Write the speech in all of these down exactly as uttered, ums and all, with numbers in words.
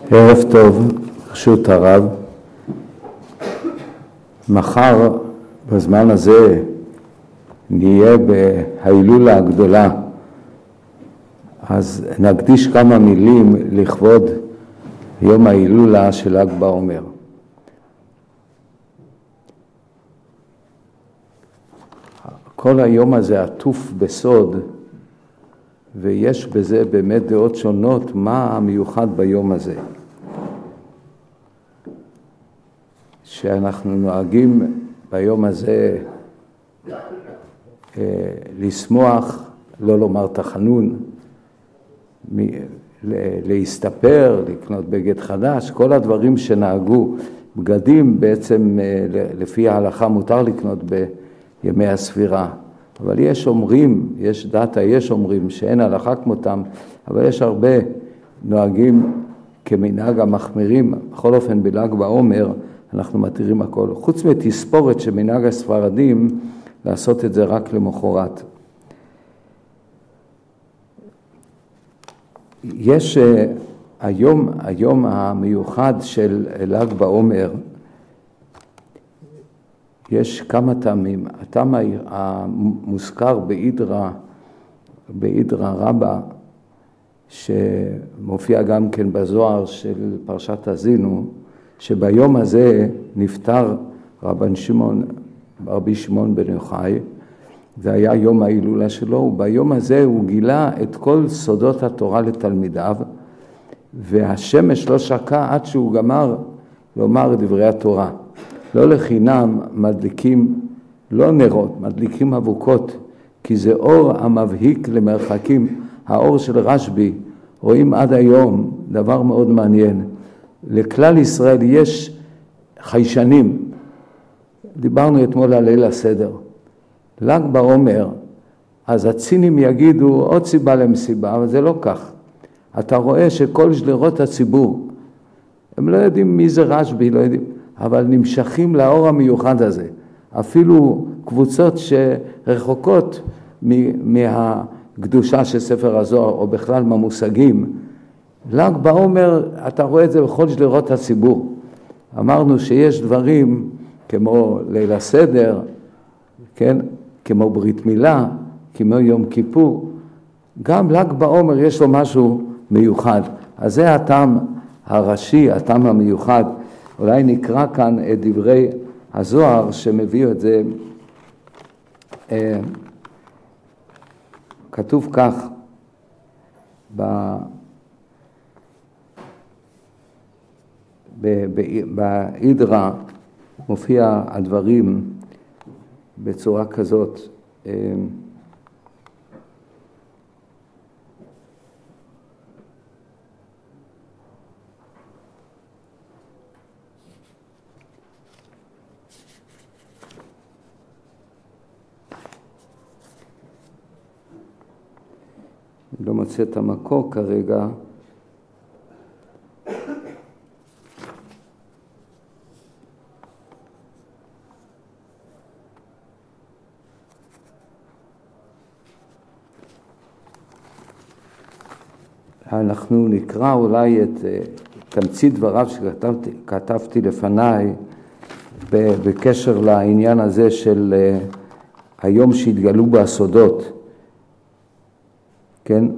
ערב טוב, ברשות הרב. מחר בזמן הזה נהיה בהילולה הגדולה, אז נקדיש כמה מילים לכבוד יום ההילולה של ל"ג בעומר. כל היום הזה עטוף בסוד, ויש בזה באמת דעות שונות מה המיוחד ביום הזה. שאנחנו נוהגים ביום הזה אה, לשמוח, לא לומר תחנון, מ, להסתפר, לקנות בגד חדש, כל הדברים שנהגו. בגדים בעצם אה, לפי ההלכה מותר לקנות בימי הספירה. אבל יש אומרים, יש דאטה, יש אומרים שאין הלכה כמותם, אבל יש הרבה נוהגים כמנהג המחמירים. בכל אופן בל"ג בעומר אנחנו מתירים הכל, חוץ מתספורת שמנהג הספרדים לעשות את זה רק למחרת. יש uh, היום, היום המיוחד של ל"ג בעומר, יש כמה טעמים. הטעם המוזכר באידרא, באידרא רבה, שמופיע גם כן בזוהר של פרשת האזינו, שביום הזה נפטר רבן שמעון, רבי שמעון בן יוחאי, זה היה יום ההילולה שלו, וביום הזה הוא גילה את כל סודות התורה לתלמידיו, והשמש לא שקע עד שהוא גמר לומר דברי התורה. לא לחינם מדליקים, לא נרות, מדליקים אבוקות, כי זה אור המבהיק למרחקים. האור של רשב"י, רואים עד היום דבר מאוד מעניין. לכלל ישראל יש חיישנים. דיברנו אתמול על ליל הסדר. ל"ג בעומר, אז הצינים יגידו עוד סיבה למסיבה, אבל זה לא כך. אתה רואה שכל שדרות הציבור, הם לא יודעים מי זה רשב"י, לא יודעים, אבל נמשכים לאור המיוחד הזה. אפילו קבוצות שרחוקות מהקדושה של ספר הזוהר, או בכלל מהמושגים, ל"ג בעומר, אתה רואה את זה בכל שדרות הציבור. אמרנו שיש דברים כמו ליל הסדר, כן? כמו ברית מילה, כמו יום כיפור. גם ל"ג בעומר יש לו משהו מיוחד. אז זה הטעם הראשי, הטעם המיוחד. אולי נקרא כאן את דברי הזוהר שמביא את זה. אה, כתוב כך, ב... באידרא מופיע הדברים בצורה כזאת. אני לא מוצא את המקור כרגע. אנחנו נקרא אולי את תמצית דבריו שכתבתי כתבתי לפניי בקשר לעניין הזה של היום שהתגלו בסודות, כן?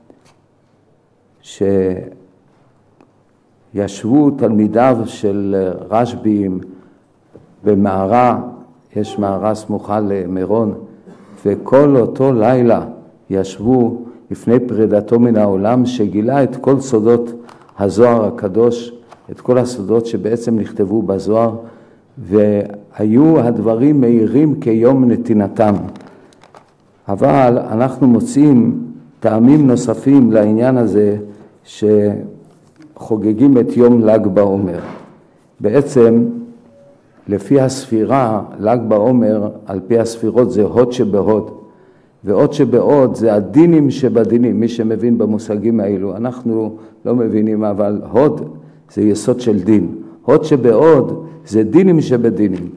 שישבו תלמידיו של רשב"י במערה, יש מערה סמוכה למירון, וכל אותו לילה ישבו לפני פרידתו מן העולם, שגילה את כל סודות הזוהר הקדוש, את כל הסודות שבעצם נכתבו בזוהר, והיו הדברים מהירים כיום נתינתם. אבל אנחנו מוצאים טעמים נוספים לעניין הזה שחוגגים את יום ל"ג בעומר. בעצם לפי הספירה, ל"ג בעומר על פי הספירות זה הוד שבהוד, ועוד שבעוד זה הדינים שבדינים. מי שמבין במושגים האלו, אנחנו לא מבינים, אבל הוד זה יסוד של דין. הוד שבעוד זה דינים שבדינים.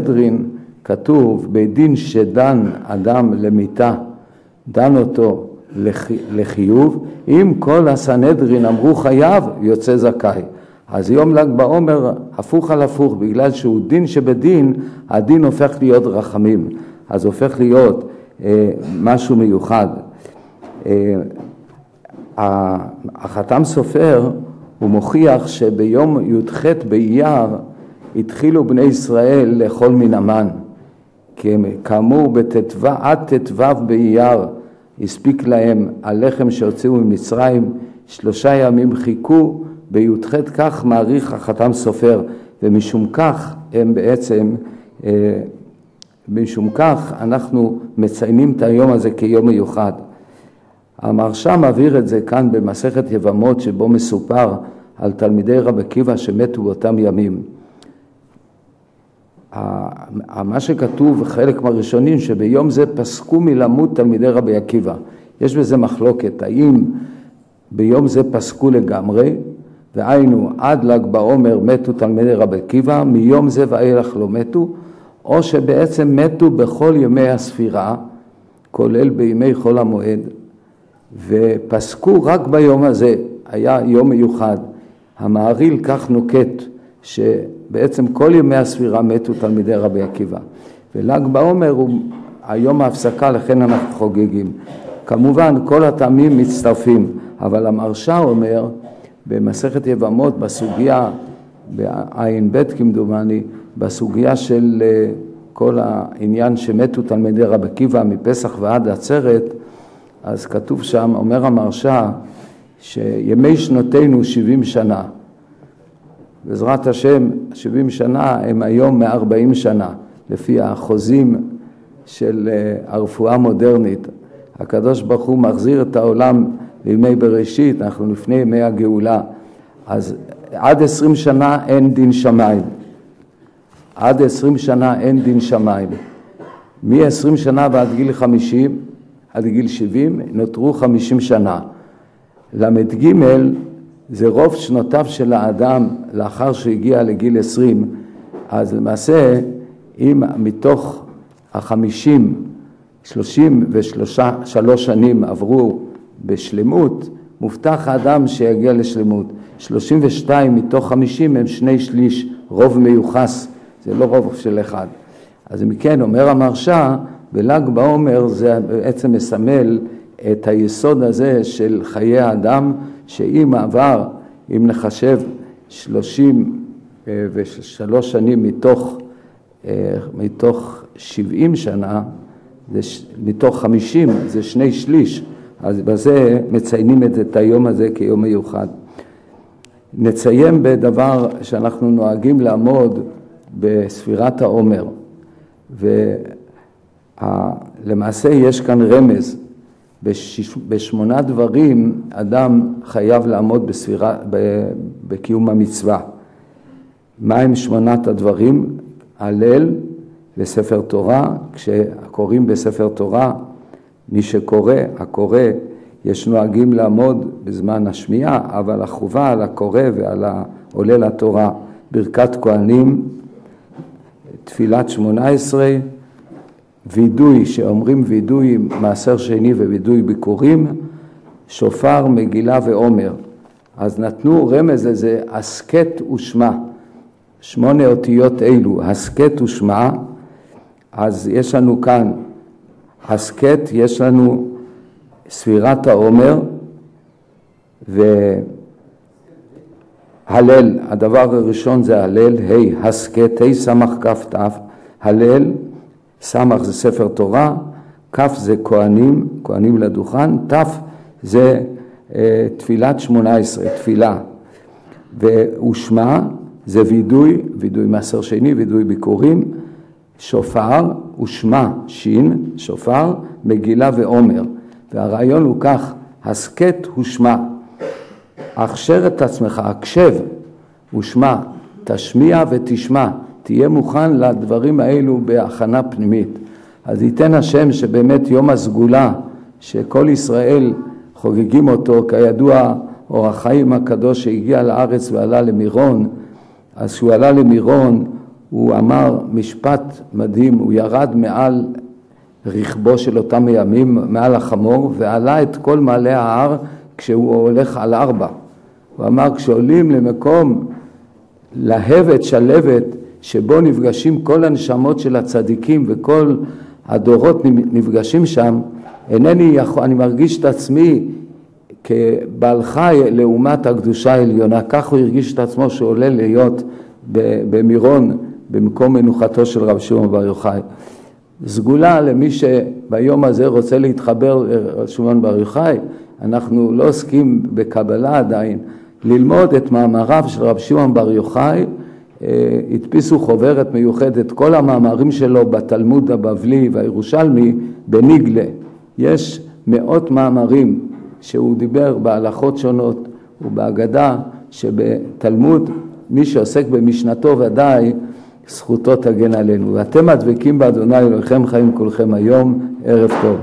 ובסנהדרין כתוב, בדין שדן אדם למיתה, דן אותו לחיוב, אם כל הסנהדרין אמרו חייב, יוצא זכאי. אז יום ל"ג בעומר הפוך על הפוך, בגלל שהוא דין שבדין, הדין הופך להיות רחמים, אז הופך להיות אה, משהו מיוחד. אה, החתם סופר הוא מוכיח שביום י"ח באייר התחילו בני ישראל לאכול מן המן, כאמור בתתו, עד תתו באייר הספיק להם הלחם שהוציאו ממצרים, שלושה ימים חיכו, בי"ח כך מעריך החתם סופר, ומשום כך הם בעצם, משום כך אנחנו מציינים את היום הזה כיום מיוחד. המהרש"א מבהיר את זה כאן במסכת יבמות, שבו מסופר על תלמידי רבי עקיבא שמתו באותם ימים. מה שכתוב חלק מהראשונים, שביום זה פסקו מלמות תלמידי רבי עקיבא. יש בזה מחלוקת, האם ביום זה פסקו לגמרי, והיינו עד ל"ג בעומר מתו תלמידי רבי עקיבא, מיום זה ואילך לא מתו, או שבעצם מתו בכל ימי הספירה, כולל בימי חול המועד, ופסקו רק ביום הזה, היה יום מיוחד. המעריל כך נוקט, שבעצם כל ימי הספירה מתו תלמידי רבי עקיבא. ול"ג בעומר הוא היום ההפסקה, לכן אנחנו חוגגים. כמובן כל הטעמים מצטרפים, אבל המהרש"א אומר במסכת יבמות בסוגיה, בעין ב' כמדומני, בסוגיה של כל העניין שמתו תלמידי רבי עקיבא מפסח ועד עצרת, אז כתוב שם, אומר המהרש"א, שימי שנותינו שבעים שנה. בעזרת השם, שבעים שנה הם היום מאה וארבעים שנה, לפי החוזים של הרפואה המודרנית. הקדוש ברוך הוא מחזיר את העולם לימי בראשית, אנחנו לפני ימי הגאולה. אז עד עשרים שנה אין דין שמיים. עד עשרים שנה אין דין שמיים. מ-עשרים שנה ועד גיל חמישים, עד גיל שבעים, נותרו חמישים שנה. למד ג' זה רוב שנותיו של האדם לאחר שהגיע לגיל עשרים, אז למעשה אם מתוך החמישים, שלושים ושלוש שנים עברו בשלמות, מובטח האדם שיגיע לשלמות. שלושים ושתיים מתוך חמישים הם שני שליש, רוב מיוחס, זה לא רוב של אחד. אז מכן אומר המהרש"א, בל"ג בעומר זה בעצם מסמל את היסוד הזה של חיי האדם, שאם עבר, אם נחשב שלושים ושלוש שנים מתוך, מתוך שבעים שנה, זה, מתוך חמישים זה שני שליש, אז בזה מציינים את, את היום הזה כיום מיוחד. נציין בדבר שאנחנו נוהגים לעמוד בספירת העומר, ולמעשה יש כאן רמז, בש, בשמונה דברים אדם חייב לעמוד בספירה, בקיום המצווה. מה הם שמונת הדברים? הלל וספר תורה, כשקוראים בספר תורה, מי שקורא, הקורא, יש נוהגים לעמוד בזמן השמיעה, אבל החובה על הקורא ועל העולה לתורה, ברכת כהנים, תפילת שמונה עשרה, וידוי, שאומרים וידוי מעשר שני ווידוי ביקורים, שופר, מגילה ועומר. אז נתנו רמז לזה, הסקט ושמע, שמונה אותיות אלו, הסקט ושמע. אז יש לנו כאן הסקט, יש לנו ספירת העומר והלל. הדבר הראשון זה הלל, ה' הסקט, ה' סמך כף תף, הלל, סמך זה ספר תורה, כף זה כהנים, כהנים לדוכן, תף זה אה, תפילת שמונה עשרה, תפילה. ושמע זה וידוי, וידוי מעשר שני, וידוי ביקורים, שופר ושמע, שין, שופר, מגילה ועומר. והרעיון הוא כך, הסקט ושמע, הכשר את עצמך, הקשב ושמע, תשמיע ותשמע, תהיה מוכן לדברים האלו בהכנה פנימית. אז ייתן השם שבאמת יום הסגולה, שכל ישראל חוגגים אותו, כידוע אור החיים הקדוש שהגיע לארץ ועלה למירון, אז כשהוא עלה למירון, הוא אמר משפט מדהים, הוא ירד מעל רכבו של אותם ימים מעל החמור, ועלה את כל מעלה ההר כשהוא הולך על ארבע. הוא אמר, כשעולים למקום להבת שלבת, שבו נפגשים כל הנשמות של הצדיקים וכל הדורות נפגשים שם, אינני יכול, אני מרגיש את עצמי כבעל חי לעומת הקדושה העליונה. כך הוא הרגיש את עצמו שעולה להיות במירון, במקום מנוחתו של רב שמעון בר יוחאי. סגולה למי שביום הזה רוצה להתחבר לרב שמעון בר יוחאי. אנחנו לא עוסקים בקבלה עדיין, ללמוד את מאמריו של רב שמעון בר יוחאי. הדפיסו חוברת מיוחדת, כל המאמרים שלו בתלמוד הבבלי והירושלמי בניגלה. יש מאות מאמרים שהוא דיבר בהלכות שונות ובהגדה, שבתלמוד מי שעוסק במשנתו ודאי זכותו תגן עלינו. ואתם הדבקים באדוני אלוהיכם חיים כולכם היום. ערב טוב.